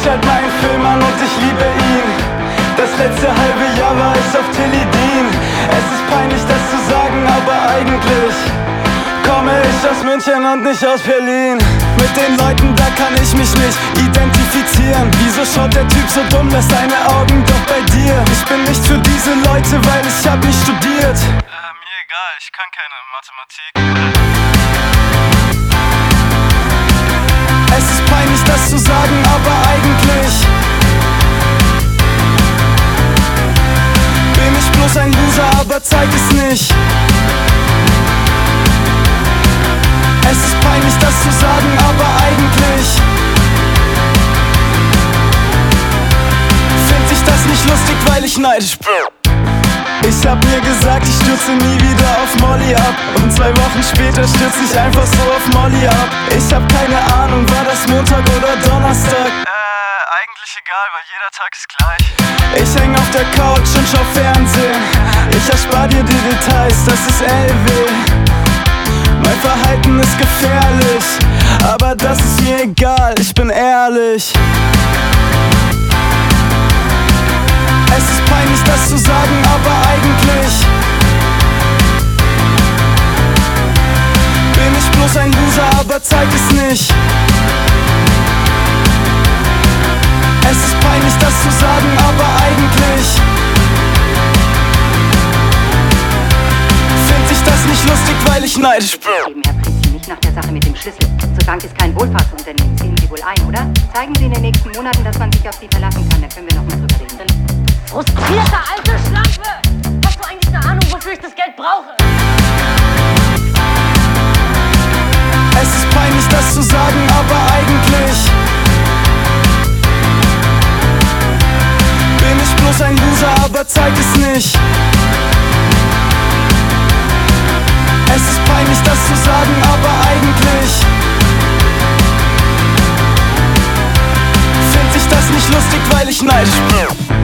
halt meinen Film an und ich liebe ihn. Das letzte halbe Jahr war ich auf Teledin. Es ist peinlich, das zu sagen, aber eigentlich komme ich aus München und nicht aus Berlin. Mit den Leuten, da kann ich mich nicht identifizieren. Wieso schaut der Typ so dumm, lässt seine Augen doch bei dir? Ich bin nicht für diese Leute, weil ich hab nicht studiert. Mir egal, ich kann keine Mathematik. Es ist peinlich, das zu sagen, aber eigentlich bin ich bloß ein Loser, aber zeig es nicht. Es ist peinlich, das zu sagen, aber eigentlich find ich das nicht lustig, weil ich neidisch bin. Ich hab mir gesagt, ich stürze nie wieder auf Molly ab. Und 2 Wochen später stürze ich einfach so auf Molly ab. Ich hab keine Ahnung, war das Montag oder Donnerstag? Eigentlich egal, weil jeder Tag ist gleich. Ich häng auf der Couch und schau Fernsehen. Ich erspar dir die Details, das ist LW. Mein Verhalten ist gefährlich, aber das ist mir egal, ich bin ehrlich. Es ist peinlich, das zu sagen, aber eigentlich bin ich bloß ein Loser, aber zeig es nicht. Es ist peinlich, das zu sagen, aber eigentlich find ich das nicht lustig, weil ich neidisch bin. Herr Prinzchen, nicht nach der Sache mit dem Schlüssel. Unsere Bank ist kein Wohlfahrtsunternehmen, sehen Sie wohl ein, oder? Zeigen Sie in den nächsten Monaten, dass man sich auf Sie verlassen kann, dann können wir noch mal drüber reden. Frustrierte alte Schlampe! Hast du eigentlich eine Ahnung, wofür ich das Geld brauche? Es ist peinlich, das zu sagen, aber eigentlich bin ich bloß ein Loser, aber zeig es nicht. Es ist peinlich, das zu sagen, aber eigentlich find ich das nicht lustig, weil ich neidisch bin.